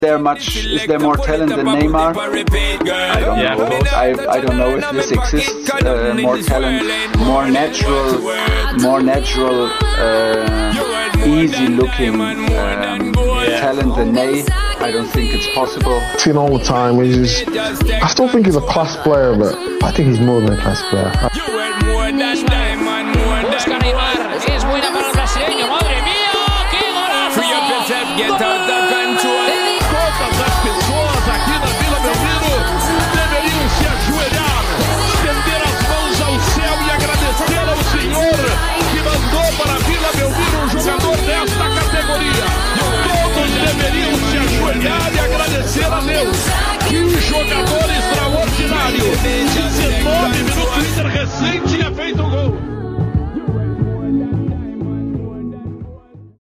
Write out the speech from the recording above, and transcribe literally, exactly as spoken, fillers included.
there much? Is there more talent than Neymar? I don't Yeah. know. I, I don't know if this exists. Uh, more talent, more natural, more natural, uh, easy-looking um, talent than Ney. I don't think it's possible. Seen all the time. He's just, I still think he's a class player, but I think he's more than a class player. Busca Neymar, es buena para el brasileño, madre mía, qué golazo.